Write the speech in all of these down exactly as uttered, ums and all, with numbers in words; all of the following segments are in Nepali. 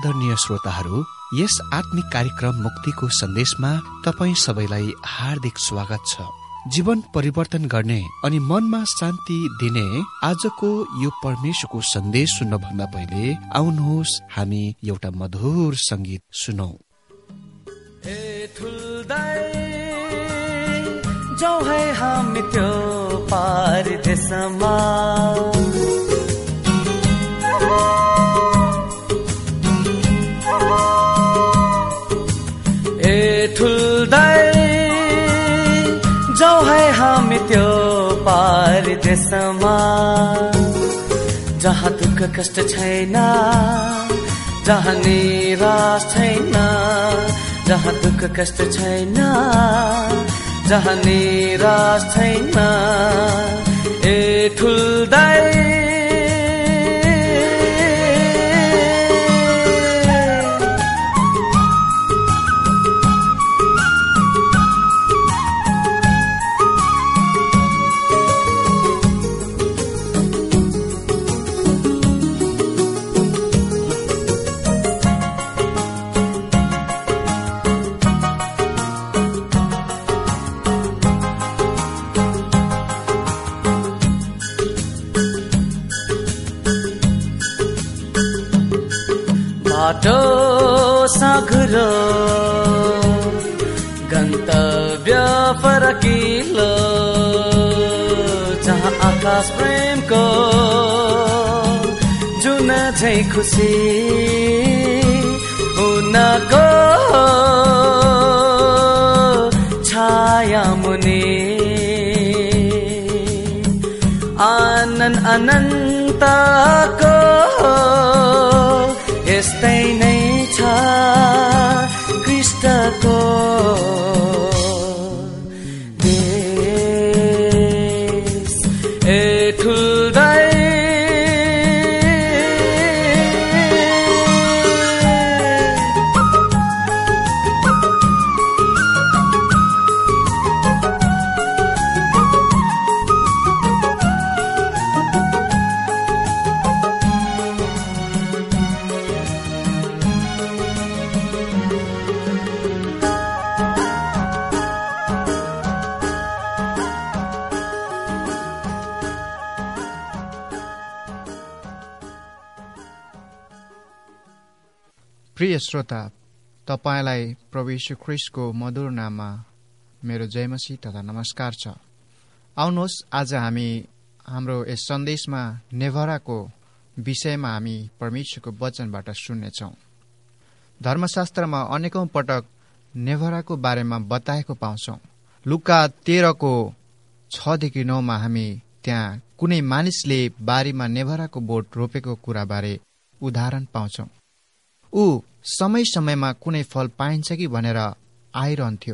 आदरणीय श्रोताहरू, यस आत्मिक कार्यक्रम मुक्तिको सन्देशमा तपाईं सबैलाई हार्दिक स्वागत छ। जीवन परिवर्तन गर्ने अनि मनमा शान्ति दिने आजको यो परमेश्वरको सन्देश सुन्नभन्दा पहिले आउनुहोस् हामी एउटा मधुर संगीत सुनौं। जाऊ है हामी त्यो पार देशमा, ए ठुल्दै जाऊ है हामी त्यो पार देशमा, जहाँ दुःख कष्ट छैन, जहाँ निराश छैन, जहाँ दुःख कष्ट छैन, जहाँ निराश छैन, ए ठुल्दै बाटो साँघुरो गन्तव्य फरकिलो, जहाँ आकाश प्रेमको जुन झै खुसी उनको छाया मुनि आनन्द अनन्तको यस्तै नै छ कृष्णको देश, ए ठुल्दै प्रिय श्रोता, तपाईलाई प्रभु यीशु ख्रीष्टको मधुर नाममा मेरो जयमसी तथा नमस्कार छ। आउनुहोस् आज हामी हाम्रो यस सन्देशमा नेभराको विषयमा हामी परमेश्वरको वचनबाट सुन्नेछौँ। धर्मशास्त्रमा अनेकौं पटक नेभराको बारेमा बताएको पाउँछौँ। लुका तेह्रको छदेखि नौमा हामी त्यहाँ कुनै मानिसले बारीमा नेभराको बोट रोपेको कुराबारे उदाहरण पाउँछौँ। ऊ समय समयमा कुनै फल पाइन्छ कि भनेर आइरहन्थ्यो।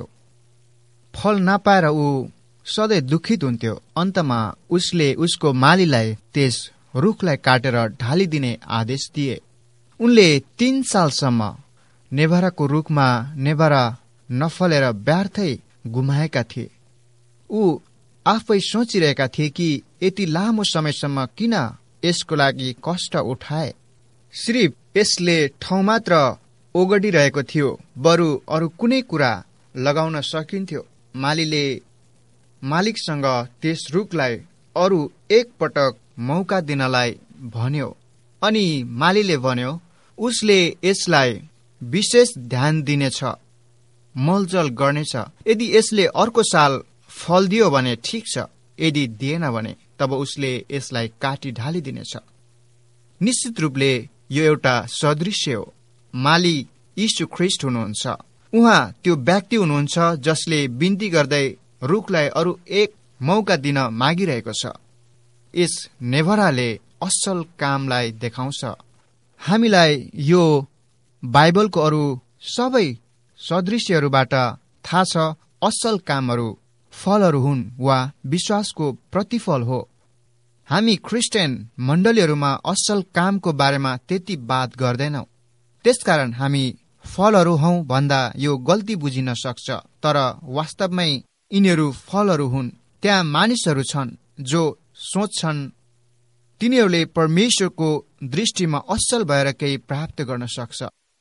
फल नपाएर ऊ सधैँ दुखित हुन्थ्यो। अन्तमा उसले उसको मालीलाई त्यस रुखलाई काटेर ढालिदिने आदेश दिए। उनले तीन सालसम्म नेभराको रुखमा नेभरा नफलेर व्यर्थै गुमाएका थिए। ऊ आफै सोचिरहेका थिए कि यति लामो समयसम्म किन यसको लागि कष्ट उठाए। सिर्फ यसले ठाउँ मात्र ओगडिरहेको थियो, बरु अरू कुनै कुरा लगाउन सकिन्थ्यो। मालीले मालिकसँग त्यस रुखलाई अरू एक पटक मौका दिनलाई भन्यो अनि मालीले भन्यो उसले यसलाई विशेष ध्यान दिनेछ, मलजल गर्नेछ। यदि यसले अर्को साल फल दियो भने ठिक छ, यदि दिएन भने तब उसले यसलाई काटी ढालिदिनेछ। निश्चित रूपले यो एउटा सदृश्य हो। माली यीशु ख्रीष्ट हुनुहुन्छ। उहाँ त्यो व्यक्ति हुनुहुन्छ जसले बिन्ती गर्दै रुखलाई अरू एक मौका दिन मागिरहेको छ। यस नेभराले असल कामलाई देखाउँछ। हामीलाई यो बाइबलको अरू सबै सदृश्यहरूबाट थाहा छ असल कामहरू फलहरू हुन् वा विश्वासको प्रतिफल हो। हामी क्रिस्चियन मण्डलीहरूमा असल कामको बारेमा त्यति बात गर्दैनौं। त्यसकारण हामी फलहरू हौ भन्दा यो गल्ती बुझिन सक्छ, तर वास्तवमै यिनीहरू फलहरू हुन्। त्यहाँ मानिसहरू छन् जो सोच्छन् तिनीहरूले परमेश्वरको दृष्टिमा असल भएर केही प्राप्त गर्न सक्छ।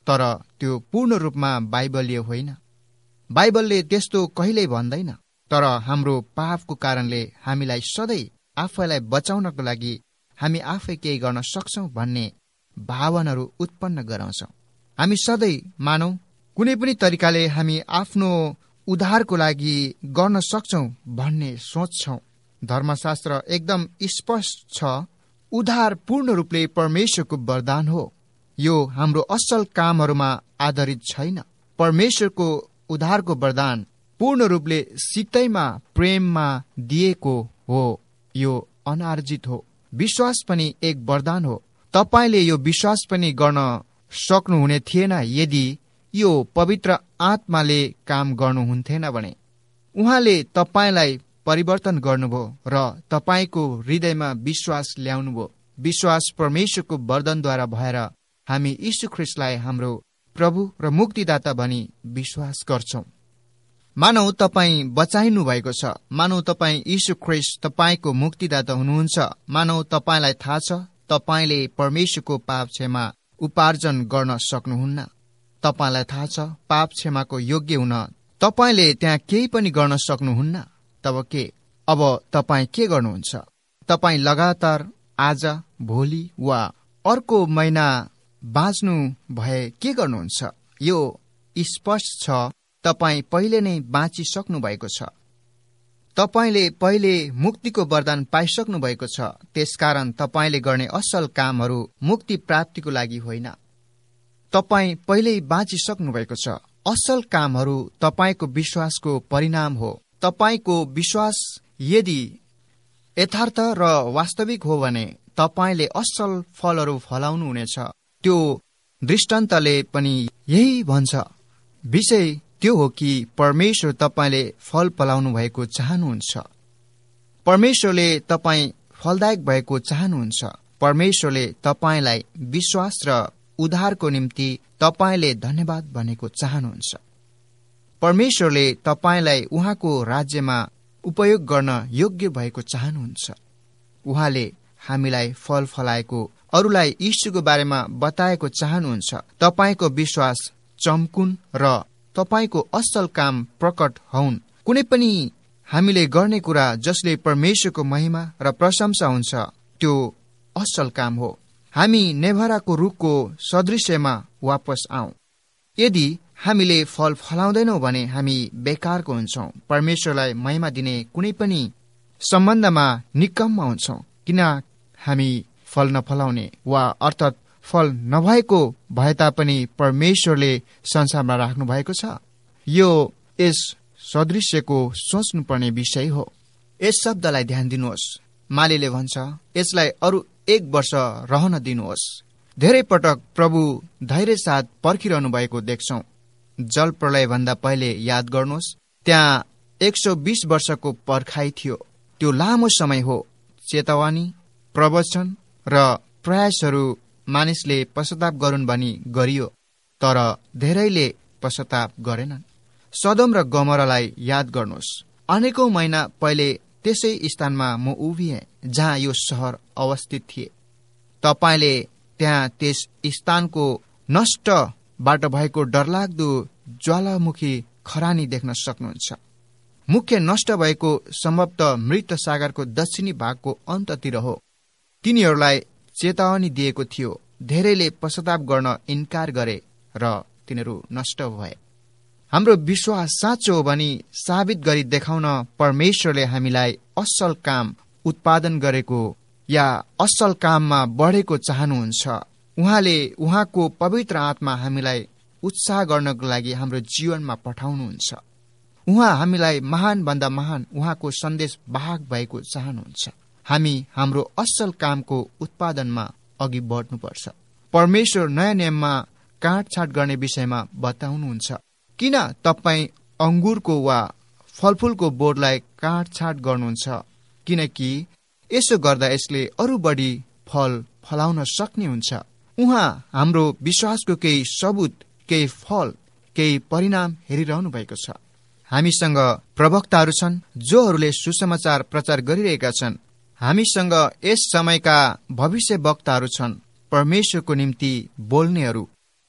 तर त्यो पूर्ण रूपमा बाइबलीय होइन। बाइबलले त्यस्तो कहिल्यै भन्दैन। तर हाम्रो पापको कारणले हामीलाई सधैँ आफैलाई बचाउनको लागि हामी आफै केही गर्न सक्छौं भन्ने भावनाहरू उत्पन्न गराउँछौं। हामी सधैँ मानौ कुनै पनि तरिकाले हामी आफ्नो उद्धारको लागि गर्न सक्छौं भन्ने सोच्छौं। धर्मशास्त्र एकदम स्पष्ट छ, उद्धार पूर्ण रूपले परमेश्वरको वरदान हो। यो हाम्रो असल कामहरूमा आधारित छैन। परमेश्वरको उद्धारको वरदान पूर्ण रूपले सित्तैमा प्रेममा दिएको हो। यो अनार्जित हो। विश्वास पनि एक वरदान हो। तपाईले यो विश्वास पनि गर्न सक्नुहुने थिएन यदि यो पवित्र आत्माले काम गर्नुहुन्थेन भने। उहाँले तपाईलाई परिवर्तन गर्नुभयो र तपाईको हृदयमा विश्वास ल्याउनुभयो। विश्वास परमेश्वरको वरदानद्वारा भएर हामी यीशु ख्रीष्टलाई हाम्रो प्रभु र मुक्तिदाता भनी विश्वास गर्छौं। मानौ तपाई बचाइनु भएको छ। मानौ तपाई यीशु ख्रीष्ट तपाईको मुक्तिदाता हुनुहुन्छ। मानौ तपाईलाई थाहा छ तपाईले परमेश्वरको पाप क्षमा उपार्जन गर्न सक्नुहुन्न। तपाईलाई थाहा छ पाप क्षमाको योग्य हुन तपाईले त्यहाँ केही पनि गर्न सक्नुहुन्न। तब के? अब तपाई के गर्नुहुन्छ? तपाई लगातार आज, भोलि वा अर्को महिना बाँच्नु भए के गर्नुहुन्छ? यो स्पष्ट छ, तपाई पहिले नै बाँचिसक्नु भएको छ। तपाईले पहिले मुक्तिको वरदान पाइसक्नु भएको छ। त्यसकारण तपाईले गर्ने असल कामहरू मुक्ति प्राप्तिको लागि होइन। तपाई पहिल्यै बाँचिसक्नु भएको छ। असल कामहरू तपाईको विश्वासको परिणाम हो। तपाईको विश्वास यदि यथार्थ र वास्तविक हो भने तपाईले असल फलहरू फलाउनु हुनेछ। त्यो दृष्टान्तले पनि यही भन्छ। विषय त्यो हो कि परमेश्वर तपाईले फल फलाउनु भएको चाहनुहुन्छ। परमेश्वरले तपाई फलदायक भएको चाहनुहुन्छ। परमेश्वरले तपाईलाई विश्वास र उद्धारको निम्ति तपाईले धन्यवाद भनेको चाहनुहुन्छ। परमेश्वरले तपाईलाई उहाँको राज्यमा उपयोग गर्न योग्य भएको चाहनुहुन्छ। उहाँले हामीलाई फल फलाएको, अरूलाई यीशुको बारेमा बताएको चाहनुहुन्छ। तपाईको विश्वास चम्कुन् र तपाईको असल काम प्रकट हुन्। कुनै पनि हामीले गर्ने कुरा जसले परमेश्वरको महिमा र प्रशंसा हुन्छ त्यो असल काम हो। हामी नेभराको रुखको सदृश्यमा वापस आऊ। यदि हामीले फल फलाउँदैनौं भने हामी बेकारको हुन्छौं। परमेश्वरलाई महिमा दिने कुनै पनि सम्बन्धमा निकम्मा हुन्छौं। किन हामी फल नफलाउने वा अर्थात फल नभएको भए तापनि परमेश्वरले संसारमा राख्नु भएको छ। यो यस सदृश्यको सोच्नुपर्ने विषय हो। यस शब्दलाई ध्यान दिनुहोस्। मालीले भन्छ यसलाई अरू एक वर्ष रहन दिनुहोस्। धेरै पटक प्रभु धैर्य साथ पर्खिरहनु भएको देख्छौं। जल प्रलय भन्दा पहिले याद गर्नुहोस्, त्यहाँ एक सौ बीस वर्षको पर्खाइ थियो। त्यो लामो समय हो। चेतावनी, प्रवचन र प्रयासहरू मानिसले पश्चाताप गरून् भनी गरियो, तर धेरैले पश्चाताप गरेनन्। सदोम र गमोरालाई याद गर्नुहोस्। अनेकौं महिना पहिले त्यसै स्थानमा म उभिएँ जहाँ यो शहर अवस्थित थिए। तपाईले त्यहाँ त्यस स्थानको नष्टबाट भएको डरलाग्दो ज्वालामुखी खरानी देख्न सक्नुहुन्छ। मुख्य नष्ट भएको सम्भवतः मृत सागरको दक्षिणी भागको अन्ततिर हो। तिनीहरूलाई चेतावनी दिएको थियो। धेरैले पश्चाताप गर्न इन्कार गरे र तिनीहरू नष्ट भए। हाम्रो विश्वास साँचो हो भनी साबित गरी देखाउन परमेश्वरले हामीलाई असल काम उत्पादन गरेको या असल काममा बढेको चाहनुहुन्छ। उहाँले उहाँको पवित्र आत्मा हामीलाई उत्साह गर्नको लागि हाम्रो जीवनमा पठाउनुहुन्छ। उहाँ हामीलाई महान भन्दा महान उहाँको सन्देश वाहक भएको चाहनुहुन्छ। हामी हाम्रो असल कामको उत्पादनमा अघि बढ्नुपर्छ। परमेश्वर नयाँ नियममा काटछाट गर्ने विषयमा बताउनुहुन्छ। किन तपाई अंगुरको वा फलफूलको बोटलाई काटछाट गर्नुहुन्छ? किनकि यसो गर्दा यसले अरू बढी फल फलाउन सक्ने हुन्छ। उहाँ हाम्रो विश्वासको केही सबुत, केही फल, केही परिणाम हेरिरहनु भएको छ। हामीसँग प्रवक्ताहरू छन् जोहरूले सुसमाचार प्रचार गरिरहेका छन्। हामीसँग यस समयका भविष्य वक्ताहरू छन्, परमेश्वरको निम्ति बोल्नेहरू।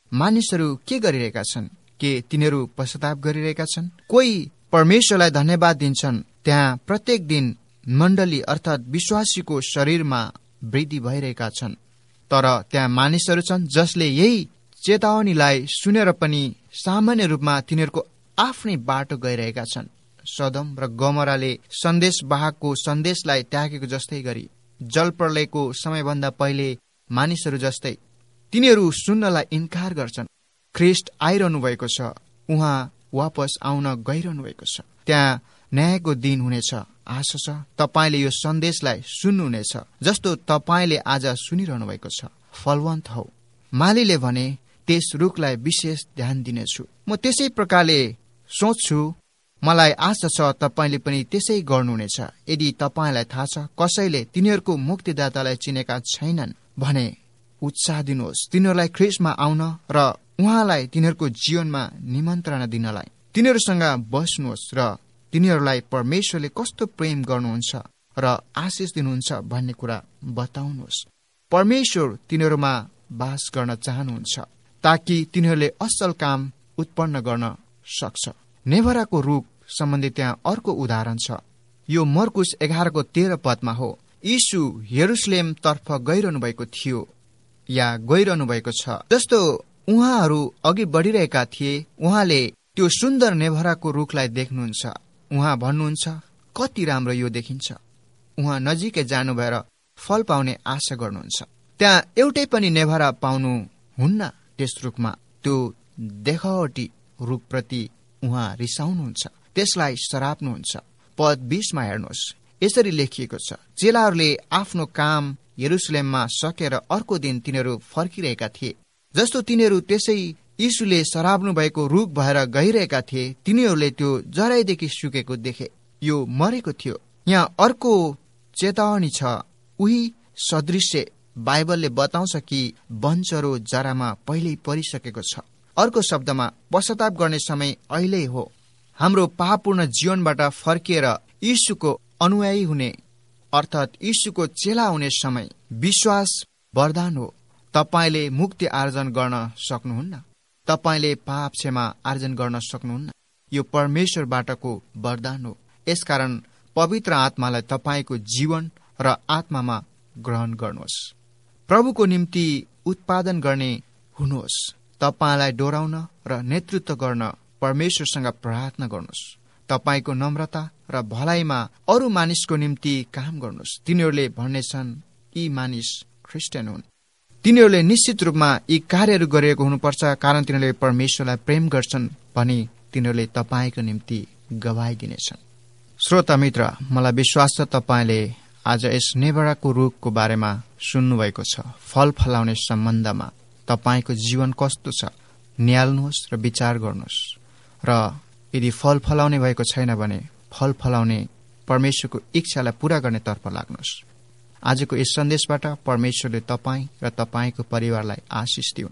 मानिसहरू के गरिरहेका छन्? के तिनीहरू पश्चाताप गरिरहेका छन्? कोही परमेश्वरलाई धन्यवाद दिन्छन्। त्यहाँ प्रत्येक दिन मण्डली अर्थात् विश्वासीको शरीरमा वृद्धि भइरहेका छन्। तर त्यहाँ मानिसहरू छन् जसले यही चेतावनीलाई सुनेर पनि सामान्य रूपमा तिनीहरूको आफ्नै बाटो गइरहेका छन्। सदम र गमराले सन्देशवाहकको सन्देशलाई त्यागेको जस्तै गरी जलप्रलयको समयभन्दा पहिले मानिसहरू जस्तै तिनीहरू सुन्नलाई इन्कार गर्छन्। ख्रीष्ट आइरहनु भएको छ, उहाँ वापस आउन गइरहनु भएको छ। त्यहाँ न्यायको दिन हुनेछ। आशा छ तपाईँले यो सन्देशलाई सुन्नुहुनेछ जस्तो तपाईँले आज सुनिरहनु भएको छ। फलवन्त हौ। मालीले भने त्यस रुखलाई विशेष ध्यान दिनेछु। म त्यसै प्रकारले सोच्छु, मलाई आशा छ तपाईँले पनि त्यसै गर्नुहुनेछ। यदि तपाईँलाई थाहा छ कसैले तिनीहरूको मुक्तिदातालाई चिनेका छैनन् भने उत्साह दिनुहोस् तिनीहरूलाई ख्रीष्टमा आउन र उहाँलाई तिनीहरूको जीवनमा निमन्त्रणा दिनलाई। तिनीहरूसँग बस्नुहोस् र तिनीहरूलाई परमेश्वरले कस्तो प्रेम गर्नुहुन्छ र आशिष दिनुहुन्छ भन्ने कुरा बताउनुहोस्। परमेश्वर तिनीहरूमा वास गर्न चाहनुहुन्छ ताकि तिनीहरूले असल काम उत्पन्न गर्न सक्छ। नेभराको रुख सम्बन्धी त्यहाँ अर्को उदाहरण छ। यो मर्कुस एघारको तेह्र पदमा हो। यीशु यरुशलेम तर्फ गइरहनु भएको थियो या गइरहनु भएको छ। जस्तो उहाँहरू अघि बढिरहेका थिए, उहाँले त्यो सुन्दर नेभराको रुखलाई देख्नुहुन्छ। उहाँ भन्नुहुन्छ, कति राम्रो यो देखिन्छ। उहाँ नजिकै जानु भएर फल पाउने आशा गर्नुहुन्छ। त्यहाँ एउटै पनि नेभरा पाउनु हुन्न त्यस रुखमा। त्यो देखावटी रुखप्रति उहाँ रिसाउनुहुन्छ, त्यसलाई सराप्नुहुन्छ। पद बीसमा हेर्नुहोस्, यसरी लेखिएको छ, चेलाहरूले आफ्नो काम यरुशलेममा सकेर अर्को दिन तिनीहरू फर्किरहेका थिए। जस्तो तिनीहरू त्यसै यीशुले सराप्नु भएको रुख भएर गइरहेका थिए, तिनीहरूले त्यो जराइदेखि सुकेको देखे। यो मरेको थियो। यहाँ अर्को चेतावनी छ। उही सदृश्य बाइबलले बताउँछ कि वनचरो जरामा पहिल्यै परिसकेको छ। अर्को शब्दमा पश्चाताप गर्ने समय अहिले हो। हाम्रो पापपूर्ण जीवनबाट फर्किएर यीशुको अनुयायी हुने अर्थात् यीशुको चेला हुने समय विश्वास वरदान हो। तपाईले मुक्ति आर्जन गर्न सक्नुहुन्न। तपाईले पाप क्षमा आर्जन गर्न सक्नुहुन्न। यो परमेश्वरबाटको वरदान हो। यसकारण पवित्र आत्मालाई तपाईको जीवन र आत्मामा ग्रहण गर्नुहोस्। प्रभुको निम्ति उत्पादन गर्ने हुनुहोस्। तपाईलाई डोराउन र नेतृत्व गर्न परमेश्वरसँग प्रार्थना गर्नुहोस्। तपाईको नम्रता र भलाइमा अरू मानिसको निम्ति काम गर्नुहोस्। तिनीहरूले भन्नेछन् यी मानिस क्रिस्चियन हुन्। तिनीहरूले निश्चित रूपमा यी कार्यहरू गरिएको हुनुपर्छ कारण तिनीहरूले परमेश्वरलाई प्रेम गर्छन् भनी तिनीहरूले तपाईको निम्ति गवाही दिनेछन्। श्रोता मित्र, मलाई विश्वास छ तपाईले आज यस नेभराको रुखको बारेमा सुन्नुभएको छ। फल फलाउने सम्बन्धमा तपाईको जीवन कस्तो छ निहाल्नुहोस् र विचार गर्नुहोस्। र यदि फल फलाउने भएको छैन भने फल फलाउने परमेश्वरको इच्छालाई पूरा गर्ने तर्फ लाग्नुहोस्। आजको यस सन्देशबाट परमेश्वरले तपाईँ र तपाईँको परिवारलाई आशिष दिउन्।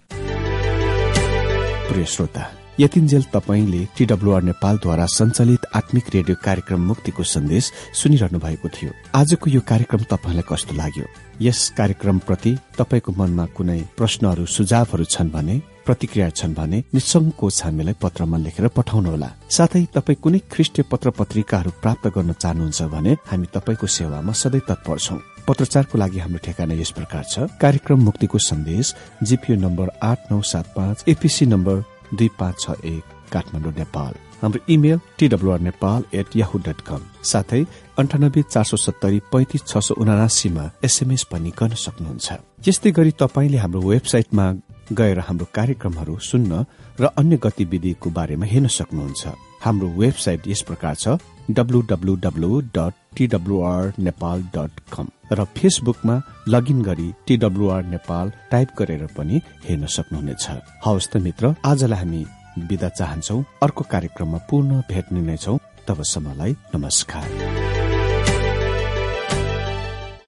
प्रिय श्रोता, यतिन्जेल तपाईंले टीडब्ल्यूआर नेपालद्वारा सञ्चालित आत्मिक रेडियो कार्यक्रम मुक्तिको सन्देश सुनिरहनु भएको थियो। आजको यो कार्यक्रम तपाईलाई कस्तो लाग्यो? यस कार्यक्रम प्रति तपाईको मनमा कुनै प्रश्नहरू सुझावहरू छन् भने, प्रतिक्रिया छन् भने निसंकोच हामीलाई पत्रमा लेखेर पठाउनुहोला। साथै तपाई कुनै ख्रीष्टीय पत्र पत्रिकाहरू प्राप्त गर्न चाहनुहुन्छ भने हामी तपाईको सेवामा सधैँ तत्पर छौं। पत्रचारको लागि हाम्रो ठेगाना यस प्रकार छ। कार्यक्रम मुक्तिको सन्देश, जीपीओ नम्बर आठ नौ सात पाँच, एपीसी नम्बर दुई पाँच छ एक, काठमाडौँ नेपाल। हाम्रो email TWR Nepal at Yahoo dot com. साथै अन्ठानब्बे चार सौ सत्तरी पैंतिस छ सौ उनासीमा एसएमएस पनि गर्न सक्नुहुन्छ। यस्तै गरी तपाईले हाम्रो वेबसाइटमा गएर हाम्रो कार्यक्रमहरू सुन्न र अन्य गतिविधिको बारेमा हेर्न सक्नुहुन्छ। हाम्रो वेबसाइट यस प्रकार छ W W W dot TWR Nepal dot com र फेसबुकमा लगइन गरी टीडब्ल्यूआर नेपाल टाइप गरेर पनि हेर्न सक्नुहुनेछ। हवस् त मित्र, आजलाई हामी बिदा चाहन्छौ। अर्को कार्यक्रममा पुनः भेट्ने नै छौं। तबसम्मलाई नमस्कार।